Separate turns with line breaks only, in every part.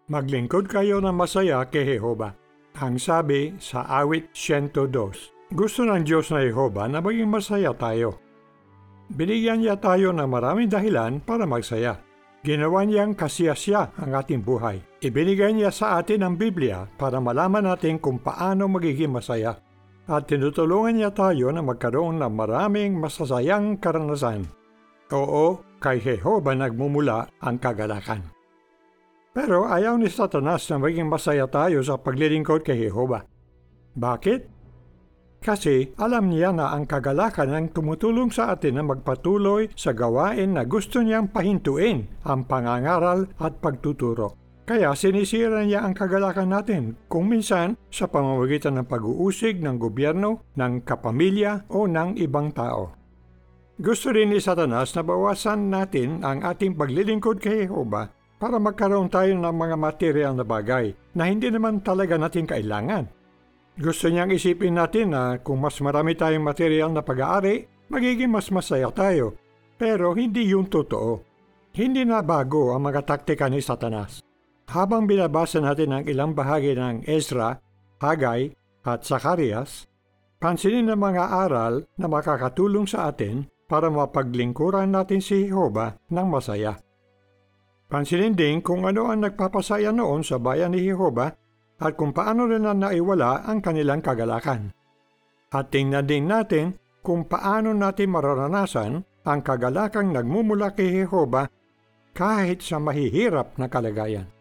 Maglingkod kayo ng masaya kay Jehova. Ang sabi sa awit 102. Gusto ng Diyos na Jehova na maging masaya tayo. Binigyan niya tayo ng maraming dahilan para magsaya. Ginawa niyang kasiyasya ang ating buhay. Ibinigay niya sa atin ang Biblia para malaman natin kung paano magiging masaya. At tinutulungan niya tayo na magkaroon ng maraming masasayang karanasan. Oo, kay Jehova nagmumula ang kagalakan. Pero ayaw ni Satanas na maging masaya tayo sa paglilingkod kay Jehova. Bakit? Kasi alam niya na ang kagalakan ang tumutulong sa atin na magpatuloy sa gawain na gusto niyang pahintuin ang pangangaral at pagtuturo. Kaya sinisira niya ang kagalakan natin kung minsan sa pamamagitan ng pag-uusig ng gobyerno, ng kapamilya o ng ibang tao. Gusto rin ni Satanas na bawasan natin ang ating paglilingkod kay Jehova para magkaroon tayo ng mga material na bagay na hindi naman talaga natin kailangan. Gusto niyang isipin natin na kung mas marami tayong material na pag-aari, magiging mas masaya tayo. Pero hindi yun totoo. Hindi na bago ang mga taktika ni Satanas. Habang binabasa natin ang ilang bahagi ng Ezra, Haggai at Zacarias, pansinin ang mga aral na makakatulong sa atin para mapaglingkuran natin si Jehova ng masaya. Pansinin din kung ano ang nagpapasaya noon sa bayan ni Jehova at kung paano rin na naiwala ang kanilang kagalakan. At tingnan din natin kung paano natin mararanasan ang kagalakang nagmumula kay Jehova kahit sa mahihirap na kalagayan.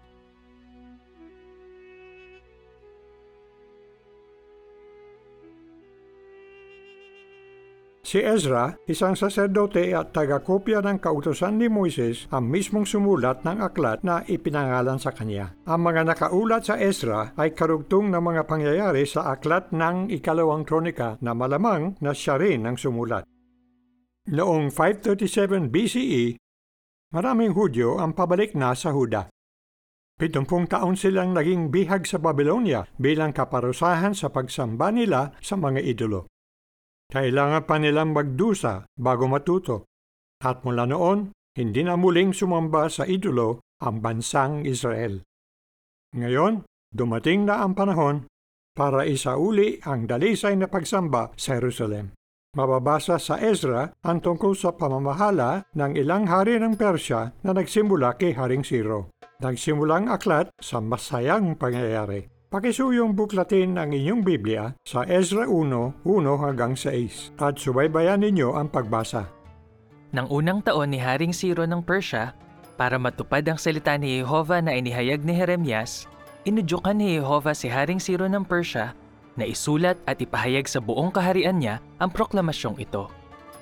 Si Ezra, isang saserdote at taga-kopya ng kautusan ni Moises, ang mismong sumulat ng aklat na ipinangalan sa kanya. Ang mga nakaulat sa Ezra ay karugtong ng mga pangyayari sa aklat ng Ikalawang Kronika na malamang na siya rin ang sumulat. Noong 537 BCE, maraming Hudyo ang pabalik na sa Huda. 70 taon silang naging bihag sa Babylonia bilang kaparusahan sa pagsamba nila sa mga idolo. Kailangan pa nilang magdusa bago matuto. At mula noon, hindi na muling sumamba sa idolo ang bansang Israel. Ngayon, dumating na ang panahon para isauli ang dalisay na pagsamba sa Jerusalem. Mababasa sa Ezra ang tungkol sa pamamahala ng ilang hari ng Persya na nagsimula kay Haring Ciro. Nagsimulang aklat sa masayang pangyayari. Pakisuyong buklatin ang inyong Biblia sa Ezra 1:1 hanggang 6 at subaybayan ninyo ang pagbasa.
Nang unang taon ni Haring Ciro ng Persya, para matupad ang salita ni Jehova na inihayag ni Jeremias, inudyukan ni Jehova si Haring Ciro ng Persya na isulat at ipahayag sa buong kaharian niya ang proklamasyong ito.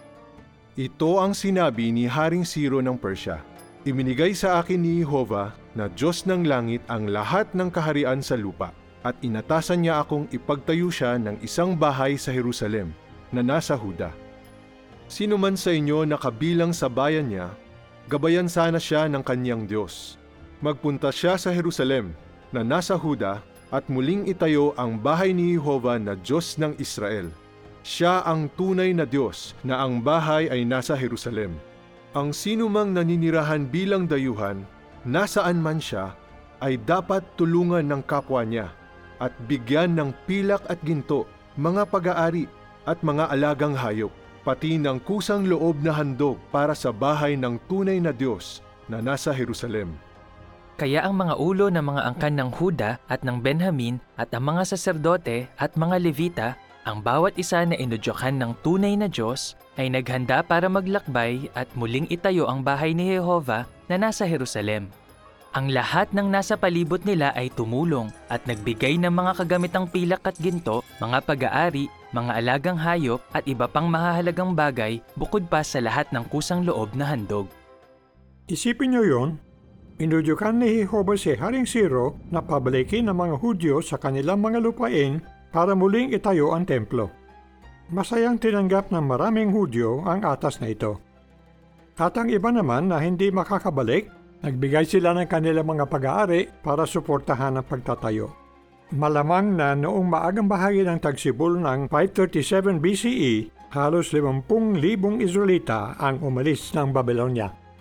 Ito ang sinabi ni Haring Ciro ng Persya. Iminigay sa akin ni Jehova na Diyos ng langit ang lahat ng kaharian sa lupa at inatasan niya akong ipagtayo siya ng isang bahay sa Jerusalem na nasa Huda. Sino man sa inyo na kabilang sa bayan niya, gabayan sana siya ng kanyang Diyos. Magpunta siya sa Jerusalem na nasa Huda at muling itayo ang bahay ni Jehova na Diyos ng Israel. Siya ang tunay na Diyos na ang bahay ay nasa Jerusalem. Ang sinumang naninirahan bilang dayuhan, nasaan man siya, ay dapat tulungan ng kapwa niya at bigyan ng pilak at ginto, mga pag-aari at mga alagang hayop, pati ng kusang loob na handog para sa bahay ng tunay na Diyos na nasa Jerusalem.
Kaya ang mga ulo ng mga angkan ng Huda at ng Benjamin at ang mga saserdote at mga Levita, ang bawat isa na inudyokan ng tunay na Diyos, ay naghanda para maglakbay at muling itayo ang bahay ni Jehova na nasa Jerusalem. Ang lahat ng nasa palibot nila ay tumulong at nagbigay ng mga kagamitang pilak at ginto, mga pag-aari, mga alagang hayop at iba pang mahahalagang bagay bukod pa sa lahat ng kusang loob na handog.
Isipin niyo yon, inudyukan ni Jehova si Haring Ciro na pabalikin ng mga Hudyo sa kanilang mga lupain para muling itayo ang templo. Masayang tinanggap ng maraming Hudyo ang atas na ito. At ang iba naman na hindi makakabalik, nagbigay sila ng kanilang mga pag-aari para suportahan ang pagtatayo. Malamang na noong maagang bahagi ng tagsibol ng 537 BCE, halos 50,000 Israelita ang umalis ng Babylonia.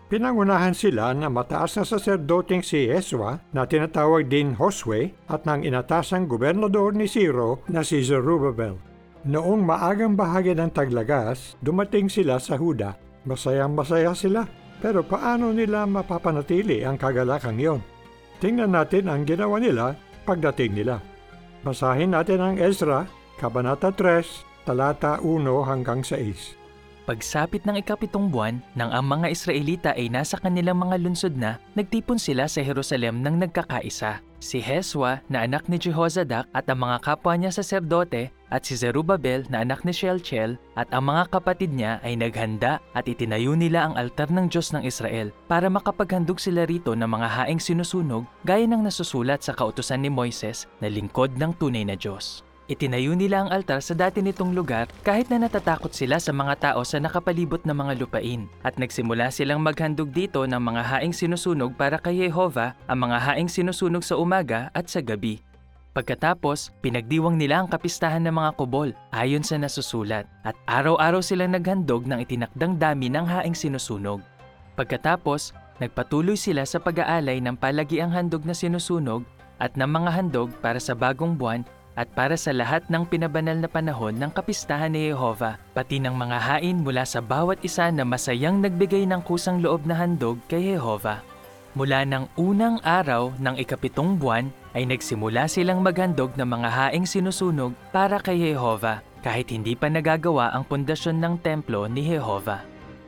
Pinangunahan sila ng mataas na saserdoteng si Ezra na tinatawag din Josue at ng inatasang gobernador ni Ciro na si Zerubbabel. Noong maagang bahagi ng taglagas, dumating sila sa Huda. Masayang-masaya sila, pero paano nila mapapanatili ang kagalakang yon? Tingnan natin ang ginawa nila pagdating nila. Basahin natin ang Ezra, Kabanata 3, talata 1 hanggang 6.
Pagsapit ng ikapitong buwan, nang ang mga Israelita ay nasa kanilang mga lungsod na, nagtipon sila sa Jerusalem ng nagkakaisa. Si Heswa na anak ni Jehozadak at ang mga kapwa niya saserdote at si Zerubbabel na anak ni Shealtiel at ang mga kapatid niya ay naghanda at itinayo nila ang altar ng Diyos ng Israel para makapaghandog sila rito ng mga haing sinusunog gaya ng nasusulat sa kautusan ni Moises na lingkod ng tunay na Diyos. Itinayo nila ang altar sa dati nitong lugar kahit na natatakot sila sa mga tao sa nakapalibot na mga lupain at nagsimula silang maghandog dito ng mga haing sinusunog para kay Jehovah, ang mga haing sinusunog sa umaga at sa gabi. Pagkatapos, pinagdiwang nila ang kapistahan ng mga kubol ayon sa nasusulat at araw-araw silang naghandog ng itinakdang dami ng haing sinusunog. Pagkatapos, nagpatuloy sila sa pag-aalay ng palagiang handog na sinusunog at ng mga handog para sa bagong buwan at para sa lahat ng pinabanal na panahon ng kapistahan ni Jehovah, pati ng mga hain mula sa bawat isa na masayang nagbigay ng kusang loob na handog kay Jehovah. Mula ng unang araw ng ikapitong buwan ay nagsimula silang maghandog ng mga haing sinusunog para kay Jehovah, kahit hindi pa nagagawa ang pundasyon ng templo ni Jehovah.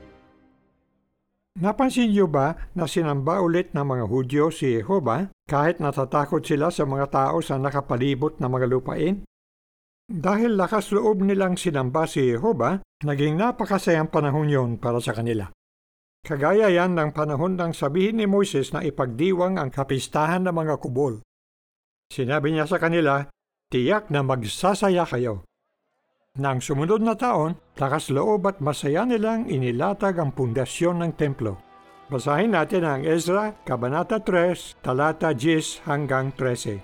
Napansin niyo ba na sinamba ulit ng mga Hudyo si Jehovah kahit natatakot sila sa mga tao sa nakapalibot na mga lupain? Dahil lakas loob nilang sinamba si Jehovah, naging napakasayang panahon yon para sa kanila. Kagaya yan ng panahon ng sabihin ni Moises na ipagdiwang ang kapistahan ng mga kubol. Sinabi niya sa kanila, tiyak na magsasaya kayo. Nang sumunod na taon, lakas loob at masaya nilang inilatag ang pundasyon ng templo. Basahin natin ang Ezra, Kabanata 3, talata 10 hanggang 13.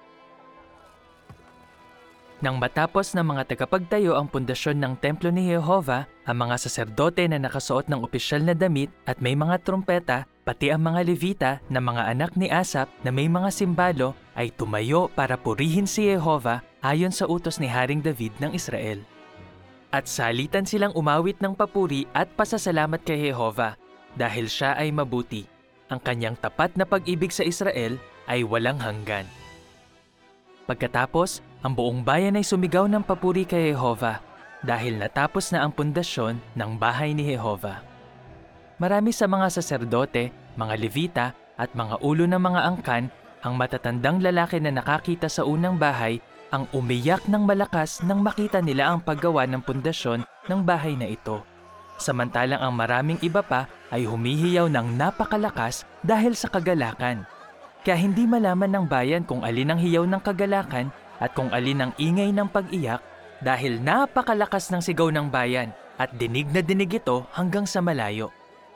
Nang matapos ng mga tagapagtayo ang pundasyon ng templo ni Jehovah, ang mga saserdote na nakasuot ng opisyal na damit at may mga trumpeta, pati ang mga Levita na mga anak ni Asap na may mga simbalo ay tumayo para purihin si Jehovah ayon sa utos ni Haring David ng Israel. At salitan silang umawit ng papuri at pasasalamat kay Jehovah dahil siya ay mabuti. Ang kanyang tapat na pag-ibig sa Israel ay walang hanggan. Pagkatapos, ang buong bayan ay sumigaw ng papuri kay Jehovah dahil natapos na ang pundasyon ng bahay ni Jehovah. Marami sa mga saserdote, mga Levita at mga ulo ng mga angkan, ang matatandang lalaki na nakakita sa unang bahay, ang umiyak ng malakas nang makita nila ang paggawa ng pundasyon ng bahay na ito. Samantalang ang maraming iba pa ay humihiyaw ng napakalakas dahil sa kagalakan. Kaya hindi malaman ng bayan kung alin ang hiyaw ng kagalakan at kung alin ang ingay ng pag-iyak dahil napakalakas ng sigaw ng bayan at dinig na dinig ito hanggang sa malayo.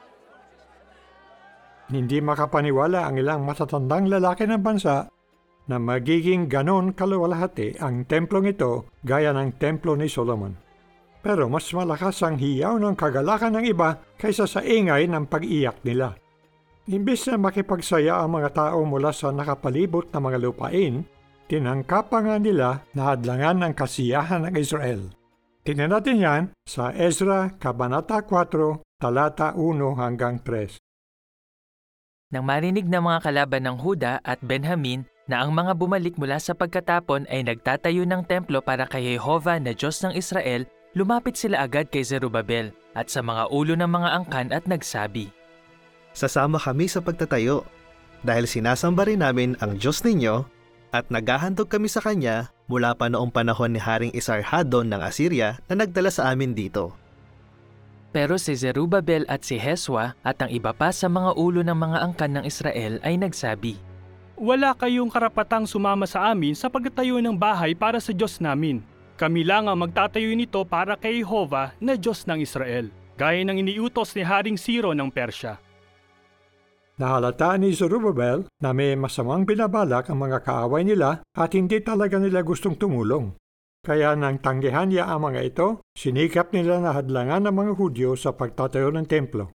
Hindi makapaniwala ang ilang matatandang lalaki ng bansa na magiging ganon kaluwalhati ang templong ito gaya ng templo ni Solomon. Pero mas malakas ang hiyaw ng kagalakan ng iba kaysa sa ingay ng pag-iyak nila. Imbis na makipagsaya ang mga tao mula sa nakapalibot na mga lupain, tinangka pa nga nila na hadlangan ang kasiyahan ng Israel. Tingnan natin yan sa Ezra, Kabanata 4, talata 1 hanggang 3.
Nang marinig ng mga kalaban ng Huda at Benjamin na ang mga bumalik mula sa pagkatapon ay nagtatayo ng templo para kay Jehovah na Diyos ng Israel, lumapit sila agad kay Zerubbabel at sa mga ulo ng mga angkan at nagsabi,
Sasama kami sa pagtatayo dahil sinasamba rin namin ang Diyos ninyo at naghahandog kami sa Kanya mula pa noong panahon ni Haring Esarhaddon ng Assyria na nagdala sa amin dito.
Pero si Zerubbabel at si Heswa at ang iba pa sa mga ulo ng mga angkan ng Israel ay nagsabi,
Wala kayong karapatang sumama sa amin sa pagtatayo ng bahay para sa Diyos namin. Kami lang ang magtatayo nito para kay Jehovah na Diyos ng Israel, gaya ng iniutos ni Haring Ciro ng Persya.
Nahalata ni Zerubbabel na may masamang binabalak ang mga kaaway nila at hindi talaga nila gustong tumulong. Kaya nang tanggihan niya ang mga ito, sinikap nila na hadlangan ng mga Hudyo sa pagtatayo ng templo.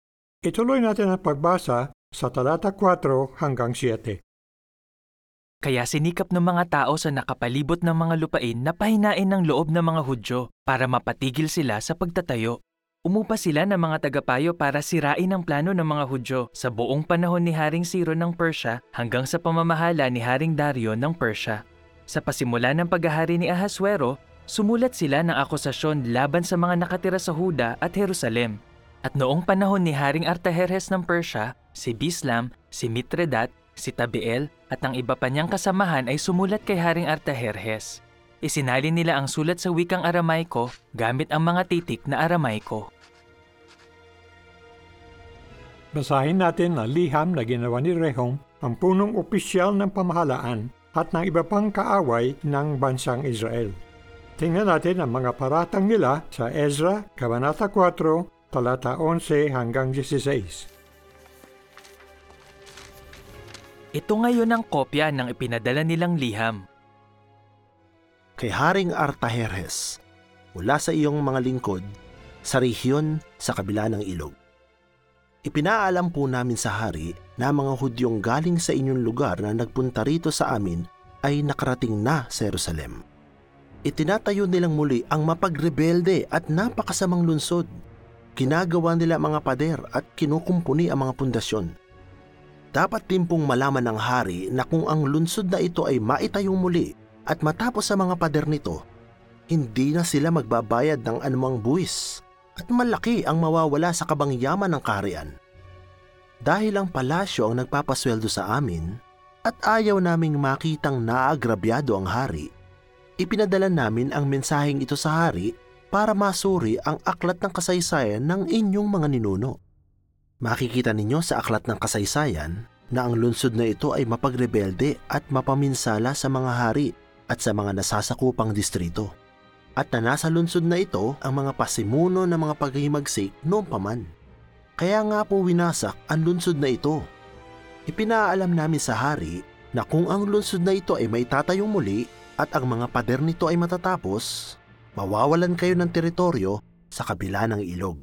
Ituloy natin ang pagbasa sa talata 4 hanggang 7.
Kaya sinikap ng mga tao sa nakapalibot ng mga lupain na pahinain ng loob ng mga Hudyo para mapatigil sila sa pagtatayo. Umupa sila ng mga tagapayo para sirain ang plano ng mga Hudyo sa buong panahon ni Haring Ciro ng Persya hanggang sa pamamahala ni Haring Dario ng Persya. Sa pasimula ng paghahari ni Ahasuero, sumulat sila ng akusasyon laban sa mga nakatira sa Huda at Jerusalem. At noong panahon ni Haring Artajerjes ng Persya, si Bislam, si Mitredat, si Tabeel at ang iba pa niyang kasamahan ay sumulat kay Haring Artajerjes. Isinalin nila ang sulat sa wikang Aramaiko gamit ang mga titik na Aramaiko.
Basahin natin ang liham na ginawa ni Rehum, ang punong opisyal ng pamahalaan at ng iba pang kaaway ng bansang Israel. Tingnan natin ang mga paratang nila sa Ezra, Kabanata 4, talata 11 hanggang 16.
Ito ngayon ang kopya ng ipinadala nilang liham.
Kay Haring Artajerjes, mula sa iyong mga lingkod, sa rehiyon sa kabila ng ilog. Ipinaalam po namin sa hari na mga Hudyong galing sa inyong lugar na nagpunta rito sa amin ay nakarating na sa Jerusalem. Itinatayo nilang muli ang mapagrebelde at napakasamang lungsod. Ginagawa nila mga pader at kinukumpuni ang mga pundasyon. Dapat din pong malaman ng hari na kung ang lungsod na ito ay maitayong muli at matapos sa mga pader nito, hindi na sila magbabayad ng anumang buwis at malaki ang mawawala sa kabangyaman ng kaharian. Dahil ang palasyo ang nagpapasweldo sa amin at ayaw naming makitang naagrabyado ang hari, ipinadala namin ang mensaheng ito sa hari para masuri ang aklat ng kasaysayan ng inyong mga ninuno. Makikita ninyo sa aklat ng kasaysayan na ang lungsod na ito ay mapagrebelde at mapaminsala sa mga hari at sa mga nasasakupang distrito. At na nasa lungsod na ito ang mga pasimuno ng mga paghihimagsik noong paman. Kaya nga po winasak ang lungsod na ito. Ipinaalam namin sa hari na kung ang lungsod na ito ay maitatayong muli at ang mga pader nito ay matatapos, mawawalan kayo ng teritoryo sa kabila ng ilog.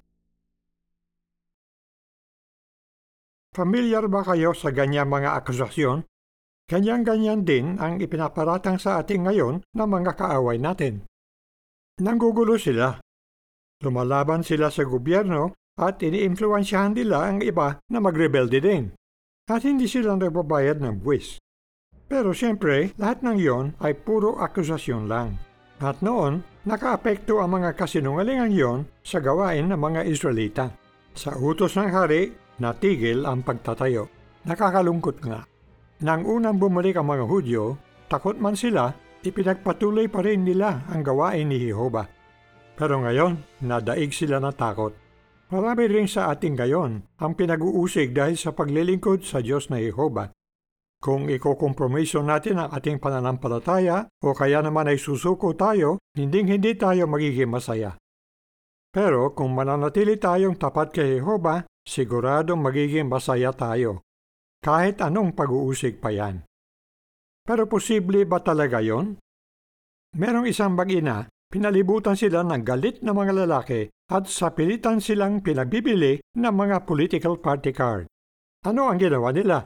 Pamilyar ba kayo sa ganyang mga akusasyon? Ganyan-ganyan din ang ipinaparatang sa ating ngayon ng mga kaaway natin. Nanggugulo sila. Lumalaban sila sa gobyerno at iniimpluwensyahan nila ang iba na magrebelde din. At hindi sila nagbabayad ng buwis. Pero siyempre, lahat ng iyon ay puro akusasyon lang. At noon, nakaapekto ang mga kasinungalingan iyon sa gawain ng mga Israelita. Sa utos ng hari, natigil ang pagtatayo. Nakakalungkot nga. Nang unang bumalik ang mga Hudyo, takot man sila, ipinagpatuloy pa rin nila ang gawain ni Jehova. Pero ngayon, nadaig sila ng takot. Marami rin sa ating gayon ang pinag-uusig dahil sa paglilingkod sa Diyos na Jehova. Kung ikokompromiso natin ang ating pananampalataya o kaya naman ay susuko tayo, hindi tayo magiging masaya. Pero kung mananatili tayong tapat kay Jehova, siguradong magiging masaya tayo. Kahit anong pag-uusig pa yan. Pero posible ba talaga yon? Merong isang mag-ina, pinalibutan sila ng galit na mga lalaki at sa pilitan silang pinagbibili ng mga political party card. Ano ang ginawa nila?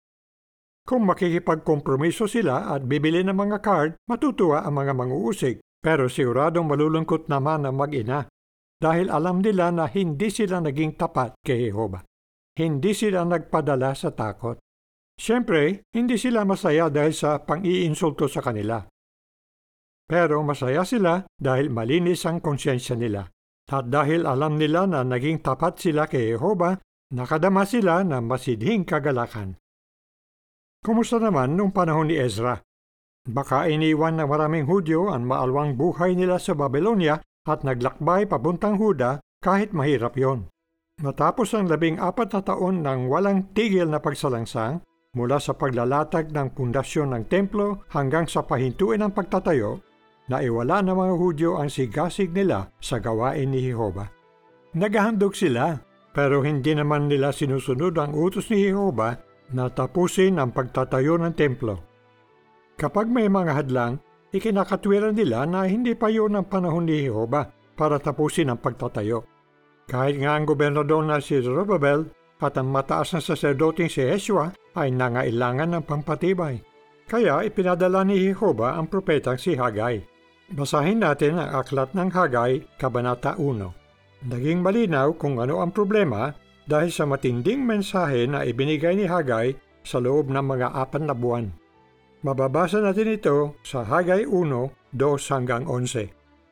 Kung makikipagkompromiso sila at bibili ng mga card, matutuwa ang mga manguusig. Pero siguradong malulungkot naman ang mag-ina dahil alam nila na hindi sila naging tapat kay Jehova. Hindi sila nagpadala sa takot. Siyempre, hindi sila masaya dahil sa pang-iinsulto sa kanila. Pero masaya sila dahil malinis ang konsyensya nila. At dahil alam nila na naging tapat sila kay Jehova, nakadama sila ng masidhing kagalakan. Kumusta naman nung panahon ni Ezra? Baka iniwan ng maraming Hudyo ang maalwang buhay nila sa Babylonia at naglakbay papuntang Huda kahit mahirap yon. Matapos ang 14 na taon ng walang tigil na pagsalangsang, mula sa paglalatag ng pundasyon ng templo hanggang sa pahintuin ng pagtatayo, naiwala ng mga Hudyo ang sigasig nila sa gawain ni Jehova. Naghahandog sila, pero hindi naman nila sinusunod ang utos ni Jehova na tapusin ang pagtatayo ng templo. Kapag may mga hadlang, ikinakatwiran nila na hindi pa yun ang panahon ni Jehova para tapusin ang pagtatayo. Kahit nga ang gobernador na si Zorobabel at ang mataas na saserdoteng si Yeshua ay nangailangan ng pampatibay. Kaya ipinadala ni Jehova ang propetang si Hagay. Basahin natin ang aklat ng Hagay, Kabanata 1. Naging malinaw kung ano ang problema dahil sa matinding mensahe na ibinigay ni Hagay sa loob ng mga 4 na buwan. Mababasa natin ito sa Hagay 1:2-11.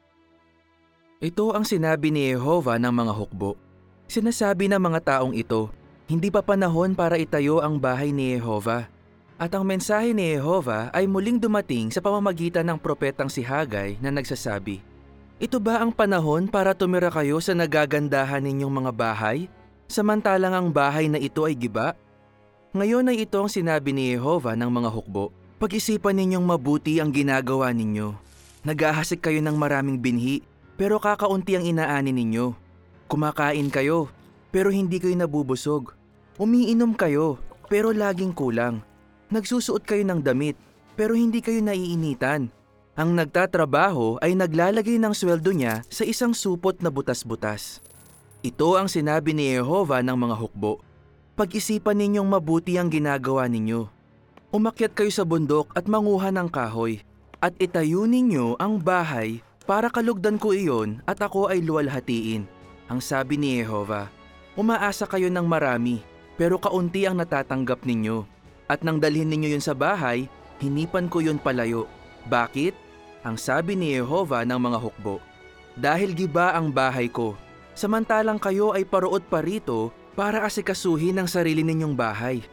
Ito ang sinabi ni Jehova ng mga hukbo. Sinasabi ng mga taong ito, hindi pa panahon para itayo ang bahay ni Jehova. At ang mensahe ni Jehova ay muling dumating sa pamamagitan ng propetang si Hagay na nagsasabi, ito ba ang panahon para tumira kayo sa nagagandahan ninyong mga bahay, samantalang ang bahay na ito ay giba? Ngayon ay ito ang sinabi ni Jehova ng mga hukbo, pag-isipan ninyong mabuti ang ginagawa ninyo. Nag-ahasik kayo ng maraming binhi, pero kakaunti ang inaanin ninyo. Kumakain kayo, pero hindi kayo nabubusog. Umiinom kayo, pero laging kulang. Nagsusuot kayo ng damit, pero hindi kayo naiinitan. Ang nagtatrabaho ay naglalagay ng sweldo niya sa isang supot na butas-butas. Ito ang sinabi ni Jehova ng mga hukbo. Pag-isipan ninyong mabuti ang ginagawa ninyo. Umakyat kayo sa bundok at manguha ng kahoy, at itayo ninyo ang bahay para kalugdan ko iyon at ako ay luwalhatiin. Ang sabi ni Jehova, umaasa kayo ng marami, pero kaunti ang natatanggap ninyo. At nang dalhin ninyo yun sa bahay, hinipan ko yun palayo. Bakit? Ang sabi ni Jehova ng mga hukbo, dahil giba ang bahay ko, samantalang kayo ay paruot pa rito para asikasuhin ang sarili ninyong bahay.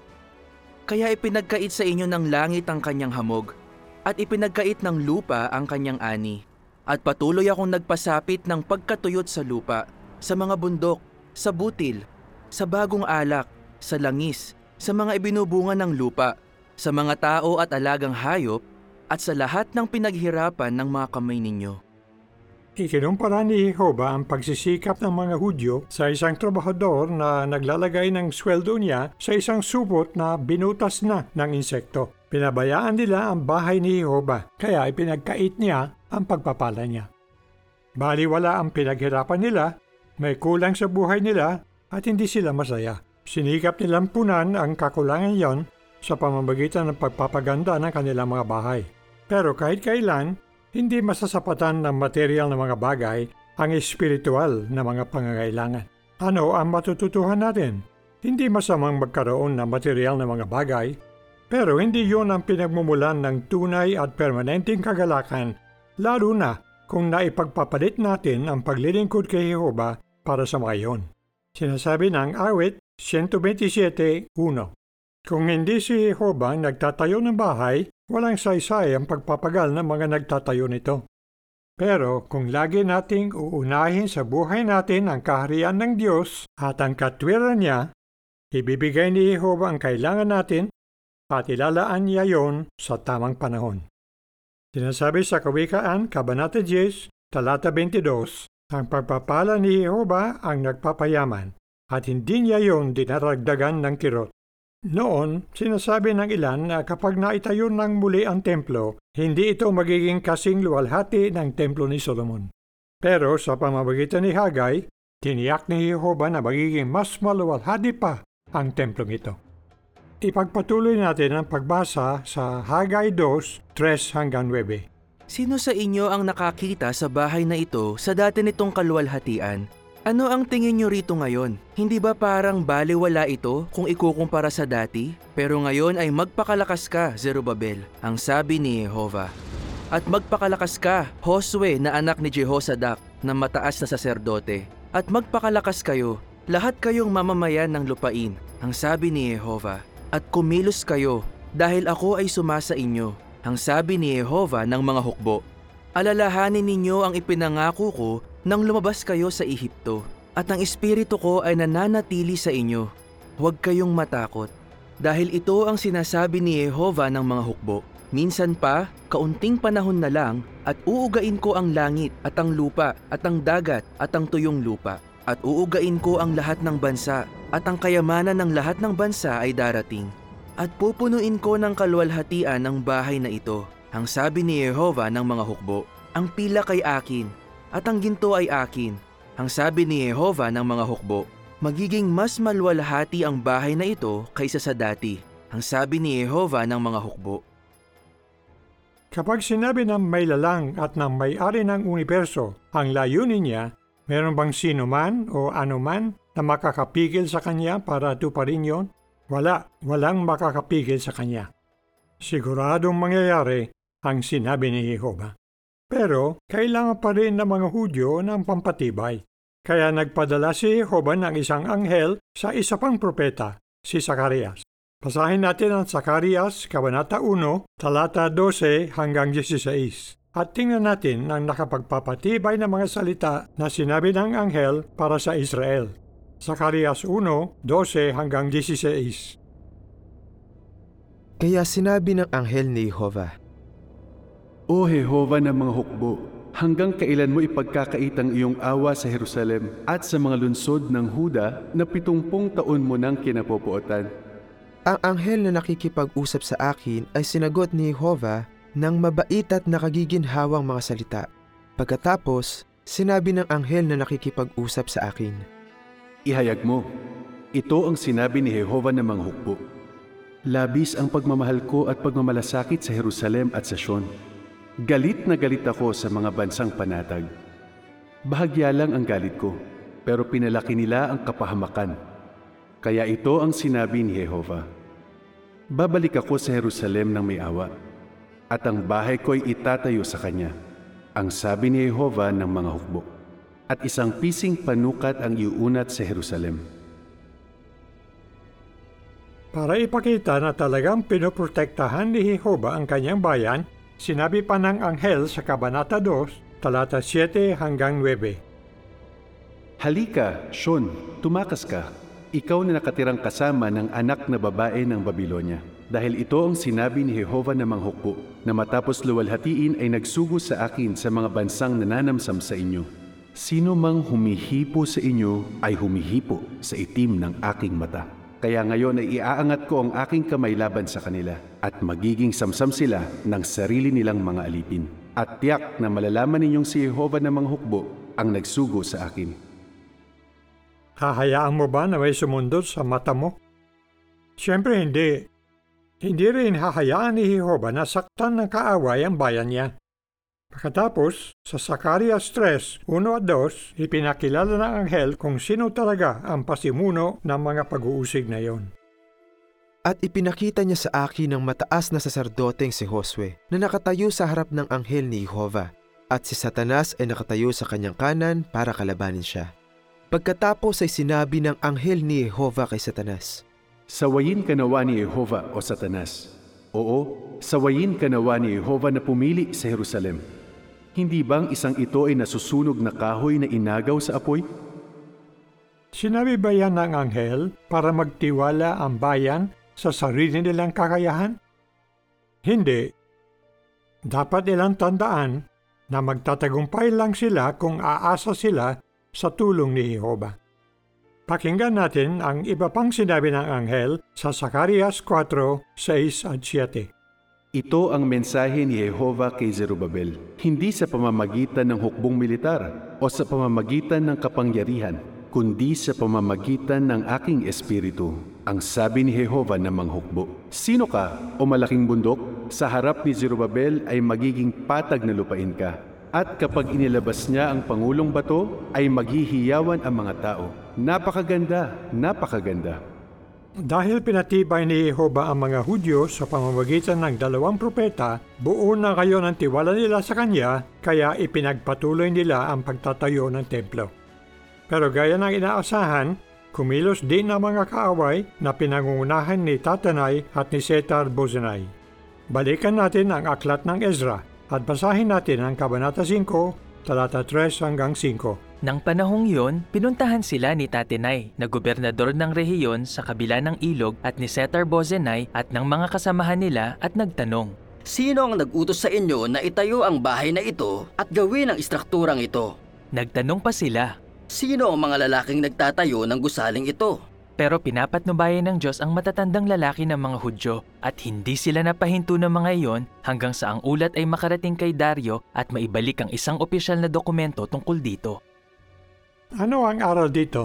Kaya ipinagkait sa inyo ng langit ang kanyang hamog, at ipinagkait ng lupa ang kanyang ani. At patuloy akong nagpasapit ng pagkatuyot sa lupa, sa mga bundok, sa butil, sa bagong alak, sa langis, sa mga ibinubunga ng lupa, sa mga tao at alagang hayop, at sa lahat ng pinaghirapan ng mga kamay ninyo.
Ikinumpara ni Jehova ang pagsisikap ng mga Hudyo sa isang trabahador na naglalagay ng sweldo niya sa isang supot na binutas na ng insekto. Pinabayaan nila ang bahay ni Jehova, kaya ipinagkait niya ang pagpapala niya. Baliwala ang pinaghirapan nila, may kulang sa buhay nila at hindi sila masaya. Sinikap nilang punan ang kakulangan yon sa pamamagitan ng pagpapaganda ng kanilang mga bahay. Pero kahit kailan, hindi masasapatan ng material na mga bagay ang espiritual na mga pangangailangan. Ano ang matututuhan natin? Hindi masamang magkaroon ng material na mga bagay, pero hindi yon ang pinagmumulan ng tunay at permanenteng kagalakan, lalo na kung naipagpapalit natin ang paglilingkod kay Jehova para sa mga iyon. Sinasabi ng awit 127:1. Kung hindi si Jehova nagtatayo ng bahay, walang saysay ang pagpapagal ng mga nagtatayo nito. Pero kung lagi nating uunahin sa buhay natin ang kaharian ng Diyos at ang katwiran niya, ibibigay ni Jehova ang kailangan natin at ilalaan niya yon sa tamang panahon. Sinasabi sa Kawikaan, Kabanata 10, Talata 22, ang pagpapala ni Jehova ang nagpapayaman at hindi niya yon dinaragdagan ng kirot. Noon, sinasabi ng ilan na kapag naitayo ng muli ang templo, hindi ito magiging kasing luwalhati ng templo ni Solomon. Pero sa pamamagitan ni Hagay, tiniyak ni Jehova na magiging mas maluwalhati pa ang templong ito. Ipagpatuloy natin ang pagbasa sa Hagay 2:3-9.
Sino sa inyo ang nakakita sa bahay na ito sa dati nitong kaluwalhatian? Ano ang tingin nyo rito ngayon? Hindi ba parang baliwala ito kung ikukumpara sa dati? Pero ngayon ay magpakalakas ka, Zerubbabel, ang sabi ni Jehova. At magpakalakas ka, Josue na anak ni Jehozadak, na mataas na saserdote. At magpakalakas kayo, lahat kayong mamamayan ng lupain, ang sabi ni Jehova. At kumilos kayo, dahil ako ay sumasa inyo, ang sabi ni Jehova ng mga hukbo. Alalahanin ninyo ang ipinangako ko nang lumabas kayo sa Ehipto, at ang espiritu ko ay nananatili sa inyo. Huwag kayong matakot, dahil ito ang sinasabi ni Jehova ng mga hukbo. Minsan pa, kaunting panahon na lang, at uugain ko ang langit at ang lupa at ang dagat at ang tuyong lupa. At uugain ko ang lahat ng bansa, at ang kayamanan ng lahat ng bansa ay darating. At pupunuin ko ng kaluwalhatian ang bahay na ito, ang sabi ni Jehova ng mga hukbo. Ang pilak ay akin, at ang ginto ay akin, ang sabi ni Jehova ng mga hukbo. Magiging mas maluwalhati ang bahay na ito kaysa sa dati, ang sabi ni Jehovah ng mga hukbo.
Kapag sinabi ng may lalang at ng may-ari ng universo ang layunin niya, meron bang sino man o anuman na makakapigil sa kanya para tuparin yon? Walang makakapigil sa kanya. Siguradong mangyayari ang sinabi ni Jehovah. Pero kailangan pa rin ng mga Hudyo ng pampatibay. Kaya nagpadala si Jehovah ng isang anghel sa isa pang propeta, si Zacarias. Basahin natin ang Zacarias, Kabanata 1, talata 12 hanggang 16. At tingnan natin ang nakapagpapatibay ng mga salita na sinabi ng anghel para sa Israel. Zacarias 1, 12 hanggang 16.
Kaya sinabi ng anghel ni Jehovah,
O Jehovah ng mga hukbo, hanggang kailan mo ipagkakaitang iyong awa sa Jerusalem at sa mga lungsod ng Huda na 70 taon mo nang kinapopuotan?
ang anghel na nakikipag-usap sa akin ay sinagot ni Jehovah ng mabait at nakagiginhawang mga salita. Pagkatapos, sinabi ng anghel na nakikipag-usap sa akin,
Ihayag mo, ito ang sinabi ni Jehovah ng mga hukbo. Labis ang pagmamahal ko at pagmamalasakit sa Jerusalem at sa Sion. Galit na galit ako sa mga bansang panatag. Bahagya lang ang galit ko, pero pinalaki nila ang kapahamakan. Kaya ito ang sinabi ni Jehovah. Babalik ako sa Jerusalem ng may awa, at ang bahay ko'y itatayo sa kanya, ang sabi ni Jehovah ng mga hukbo. At isang pising panukat ang iuunat sa Jerusalem.
Para ipakita na talagang pinoprotektahan ni Jehovah ang kanyang bayan, sinabi pa ng anghel sa Kabanata 2, talata 7 hanggang 9.
Halika, Sion, tumakas ka, ikaw na nakatirang kasama ng anak na babae ng Babilonya. Dahil ito ang sinabi ni Jehovah ng mga hukbo, na matapos luwalhatiin ay nagsugo sa akin sa mga bansang nananamsam sa inyo. Sino mang humihipo sa inyo ay humihipo sa itim ng aking mata. Kaya ngayon ay iaangat ko ang aking kamay laban sa kanila at magiging samsam sila ng sarili nilang mga alipin. At tiyak na malalaman ninyong si Jehovah ng mga hukbo ang nagsugo sa akin.
Hahayaan mo ba na may sumundot sa mata mo? Siyempre hindi. Hindi rin hahayaan ni Jehovah na saktan ng kaaway ang bayan niya. Pagkatapos, sa Zacarias 3, 1 at 2, ipinakilala ng anghel kung sino talaga ang pasimuno ng mga pag-uusig na iyon.
At ipinakita niya sa akin ang mataas na saserdoteng si Josue na nakatayo sa harap ng anghel ni Jehovah, at si Satanas ay nakatayo sa kanyang kanan para kalabanin siya. Pagkatapos ay sinabi ng anghel ni Jehovah kay Satanas,
Sawayin ka nawa ni Jehovah o Satanas. Oo, sawayin ka nawa ni Jehovah na pumili sa Jerusalem. Hindi bang isang ito ay nasusunog na kahoy na inagaw sa apoy?
Sinabi ba yan ng anghel para magtiwala ang bayan sa sarili nilang kakayahan? Hindi. Dapat nilang tandaan na magtatagumpay lang sila kung aasa sila sa tulong ni Jehovah. Pakinggan natin ang iba pang sinabi ng anghel sa Zacarias 4, 6 at 7.
Ito ang mensahe ni Jehovah kay Zerubabel, hindi sa pamamagitan ng hukbong militar o sa pamamagitan ng kapangyarihan, kundi sa pamamagitan ng aking espiritu, ang sabi ni Jehovah ng mga hukbo. Sino ka, o malaking bundok? Sa harap ni Zerubabel ay magiging patag na lupain ka. At kapag inilabas niya ang pangulong bato, ay maghihiyawan ang mga tao. Napakaganda, napakaganda.
Dahil pinatibay ni Jehovah ang mga Hudyo sa pamamagitan ng 2 propeta, buo na kayo ng tiwala nila sa Kanya, kaya ipinagpatuloy nila ang pagtatayo ng templo. Pero gaya ng inaasahan, kumilos din ang mga kaaway na pinangungunahan ni Tatanay at ni Setar-Bozenai. Balikan natin ang aklat ng Ezra at basahin natin ang Kabanata 5, talata 3 hanggang 5.
Nang panahong yun, pinuntahan sila ni Tatenay na gobernador ng rehiyon sa kabila ng ilog at ni Setar-Bozenai at ng mga kasamahan nila at nagtanong,
Sino ang nag-utos sa inyo na itayo ang bahay na ito at gawin ang istrukturang ito?
Nagtanong pa sila.
Sino ang mga lalaking nagtatayo ng gusaling ito?
Pero pinapatnubayan ng Diyos ang matatandang lalaki ng mga Hudyo at hindi sila napahinto ng mga iyon hanggang sa ang ulat ay makarating kay Dario at maibalik ang isang opisyal na dokumento tungkol dito.
Ano ang aral dito?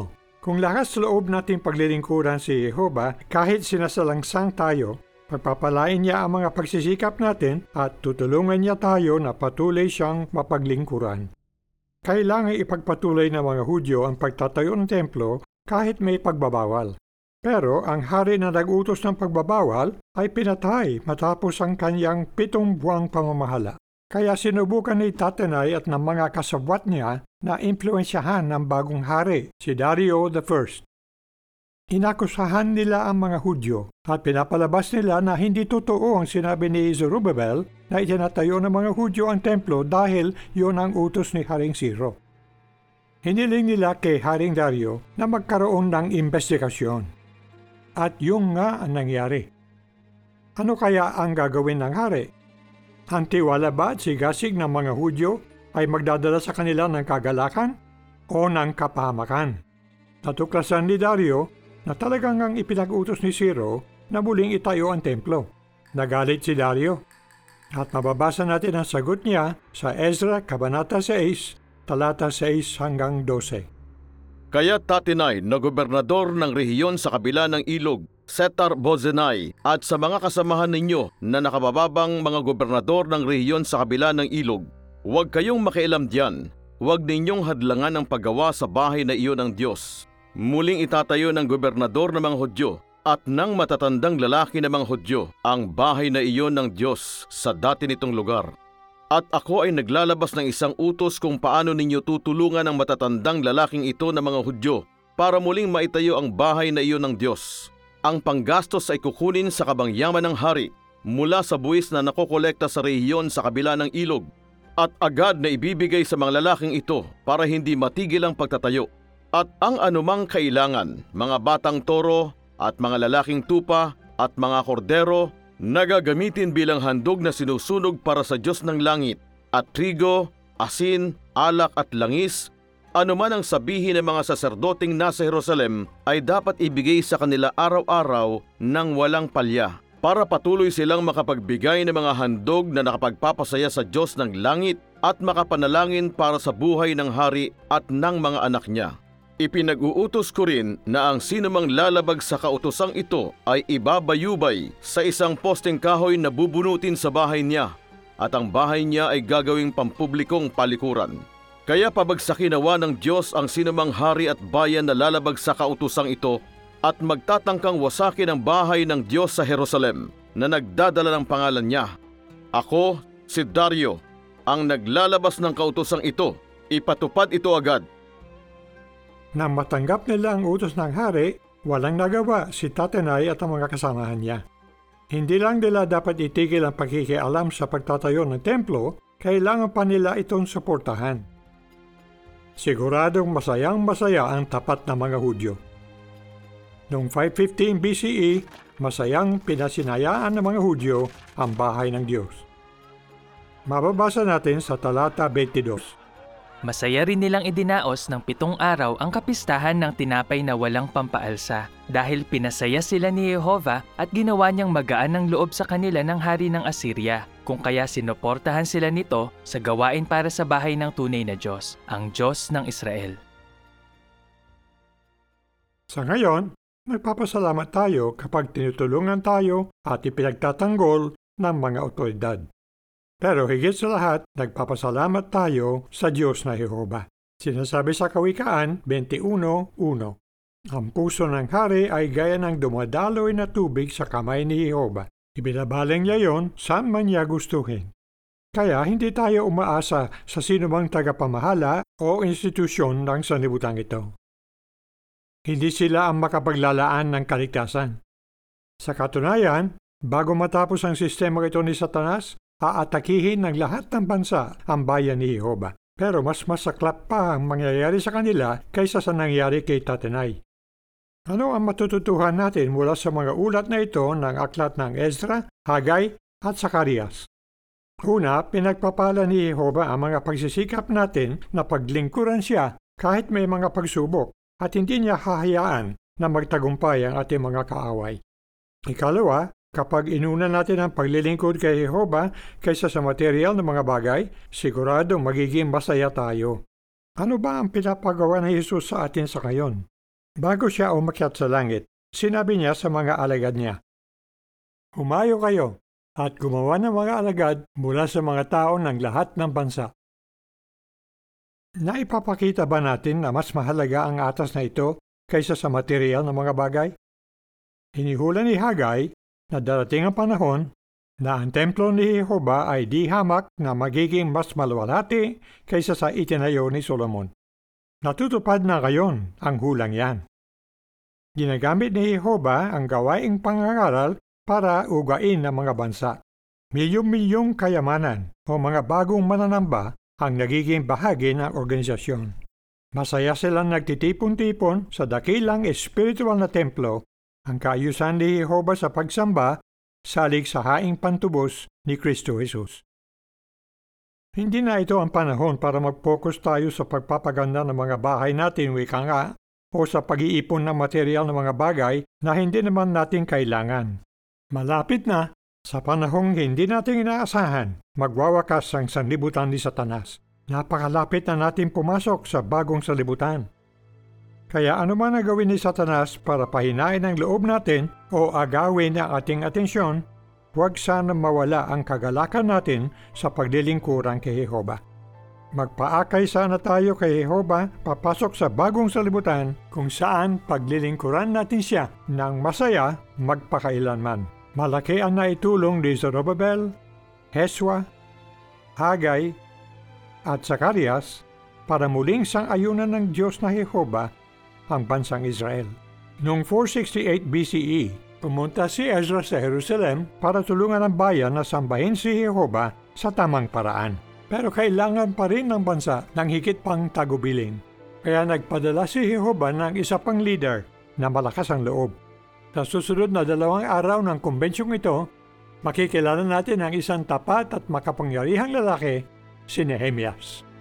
Kung lakas loob nating paglilingkuran si Jehova kahit sinasalangsang tayo, pagpapalain niya ang mga pagsisikap natin at tutulungan niya tayo na patuloy siyang mapaglingkuran. Kailangan ipagpatuloy ng mga Hudyo ang pagtatayo ng templo kahit may pagbabawal. Pero ang hari na nag-utos ng pagbabawal ay pinatay matapos ang kanyang 7 buwang pamamahala. Kaya sinubukan ni Tattenai at ng mga kasabwat niya na impluensyahan ng bagong hari, si Dario I. Inakusahan nila ang mga Hudyo at pinapalabas nila na hindi totoo ang sinabi ni Zerubbabel na itinatayo ng mga Hudyo ang templo dahil yon ang utos ni Haring Ciro. Hiniling nila kay Haring Dario na magkaroon ng investigasyon. At yung nga ang nangyari. Ano kaya ang gagawin ng hari? Ang tiwala ba at sigasig ng mga Hudyo ay magdadala sa kanila ng kagalakan o ng kapahamakan? Natuklasan ni Dario na talagang ang ipinag-utos ni Ciro na muling itayo ang templo. Nagalit si Dario. At mababasa natin ang sagot niya sa Ezra Kabanata 6, talata 6 hanggang 12.
Kaya Tattenai na gobernador ng rehiyon sa kabila ng ilog, Setar-Bozenai, at sa mga kasamahan ninyo na nakabababang mga gobernador ng rehiyon sa kabila ng ilog, huwag kayong makialam diyan. Huwag ninyong hadlangan ang paggawa sa bahay na iyon ng Diyos. Muling itatayo ng gobernador ng mga Hudyo at ng matatandang lalaki ng mga Hudyo ang bahay na iyon ng Diyos sa dati nitong lugar. At ako ay naglalabas ng isang utos kung paano ninyo tutulungan ang matatandang lalaking ito ng mga Hudyo para muling maitayo ang bahay na iyon ng Diyos. Ang panggastos ay kukunin sa kabangyaman ng hari mula sa buwis na nakokolekta sa rehiyon sa kabila ng ilog at agad na ibibigay sa mga lalaking ito para hindi matigil ang pagtatayo. At ang anumang kailangan, mga batang toro at mga lalaking tupa at mga kordero na gagamitin bilang handog na sinusunog para sa Diyos ng langit, at trigo, asin, alak at langis, anuman ang sabihin ng mga saserdoteng nasa Jerusalem ay dapat ibigay sa kanila araw-araw ng walang palya, para patuloy silang makapagbigay ng mga handog na nakapagpapasaya sa Diyos ng langit at makapanalangin para sa buhay ng hari at ng mga anak niya. Ipinag-uutos ko rin na ang sinumang lalabag sa kautosang ito ay ibabayubay sa isang posteng kahoy na bubunutin sa bahay niya, at ang bahay niya ay gagawing pampublikong palikuran. Kaya pabagsakin nawa ng Diyos ang sinumang hari at bayan na lalabag sa kautosang ito at magtatangkang wasakin ang bahay ng Diyos sa Jerusalem na nagdadala ng pangalan niya. Ako, si Dario, ang naglalabas ng kautosang ito. Ipatupad ito agad.
Nang matanggap nila ang utos ng hari, walang nagawa si Tattenai at ang mga kasamahan niya. Hindi lang nila dapat itigil ang pagkikialam sa pagtatayo ng templo, kailangan pa nila itong suportahan. Siguradong masayang-masaya ang tapat na mga Hudyo. Noong 515 BCE, masayang pinasinayaan ng mga Hudyo ang bahay ng Diyos. Mababasa natin sa talata 22.
Masaya rin nilang idinaos ng 7 araw ang kapistahan ng tinapay na walang pampaalsa dahil pinasaya sila ni Jehova at ginawa niyang magaan ng loob sa kanila ng hari ng Assyria, kung kaya sinuportahan sila nito sa gawain para sa bahay ng tunay na Diyos, ang Diyos ng Israel.
Sa ngayon, nagpapasalamat tayo kapag tinutulungan tayo at ipinagtatanggol ng mga otoridad. Pero higit sa lahat, nagpapasalamat tayo sa Diyos na Jehova. Sinasabi sa Kawikaan 21:1, ang puso ng hari ay gaya ng dumadaloy na tubig sa kamay ni Jehova. Ibinabaling niya yon saan man niya gustuhin. Kaya hindi tayo umaasa sa sinumang tagapamahala o institusyon ng sanlibutan ito. Hindi sila ang makapaglalaan ng kaligtasan. Sa katunayan, bago matapos ang sistema ito ni Satanas, aatakihin ng lahat ng bansa ang bayan ni Jehova. Pero mas masaklap pa ang mangyayari sa kanila kaysa sa nangyari kay Tattenai. Ano ang matututuhan natin mula sa mga ulat na ito ng aklat ng Ezra, Haggai at Sakarias? Una, pinagpapala ni Jehova ang mga pagsisikap natin na paglingkuran siya kahit may mga pagsubok at hindi niya hahayaan na magtagumpay ang ating mga kaaway. Ikalawa, kapag inuna natin ang paglilingkod kay Jehova kaysa sa material ng mga bagay, siguradong magiging masaya tayo. Ano ba ang pinapagawa ng Jesus sa atin sa ngayon? Bago siya umakyat sa langit, sinabi niya sa mga alagad niya, "Humayo kayo at gumawa ng mga alagad mula sa mga tao ng lahat ng bansa." Naipapakita ba natin na mas mahalaga ang atas na ito kaysa sa material ng mga bagay? Hinihula ni Hagay na darating ang panahon na ang templo ni Jehova ay di hamak na magiging mas maluwalhati kaysa sa itinayo ni Solomon. Natutupad na ngayon ang hulang yan. Ginagamit ni Jehova ang gawaing pangangaral para ugain ng mga bansa. Milyong-milyong kayamanan o mga bagong mananamba ang nagiging bahagi ng organisasyon. Masaya silang nagtitipon-tipon sa dakilang espiritual na templo, ang kaayusan ni Jehova sa pagsamba, salig sa haing pantubos ni Kristo Jesus. Hindi na ito ang panahon para mag-focus tayo sa pagpapaganda ng mga bahay natin, wika nga, o sa pag-iipon ng material ng mga bagay na hindi naman natin kailangan. Malapit na, sa panahong hindi natin inaasahan, magwawakas ang sanlibutan ni Satanas. Napakalapit na natin pumasok sa bagong sanlibutan. Kaya anuman ang gawin ni Satanas para pahinain ang loob natin o agawin ang ating atensyon, huwag sana mawala ang kagalakan natin sa paglilingkuran kay Jehova. Magpaakay sana tayo kay Jehova papasok sa bagong sanlibutan kung saan paglilingkuran natin siya ng masaya magpakailanman. Malaki ang naitulong ni Zorobabel, Heswa, Hagay, at Zacarias para muling sang-ayunan ng Diyos na Jehova ang bansang Israel. Noong 468 BCE, pumunta si Ezra sa Jerusalem para tulungan ang bayan na sambahin si Jehova sa tamang paraan. Pero kailangan pa rin ng bansa ng higit pang tagubilin. Kaya nagpadala si Jehova ng isa pang leader na malakas ang loob. Sa susunod na 2 araw ng kumbensyong ito, makikilala natin ang isang tapat at makapangyarihang lalaki, si Nehemias.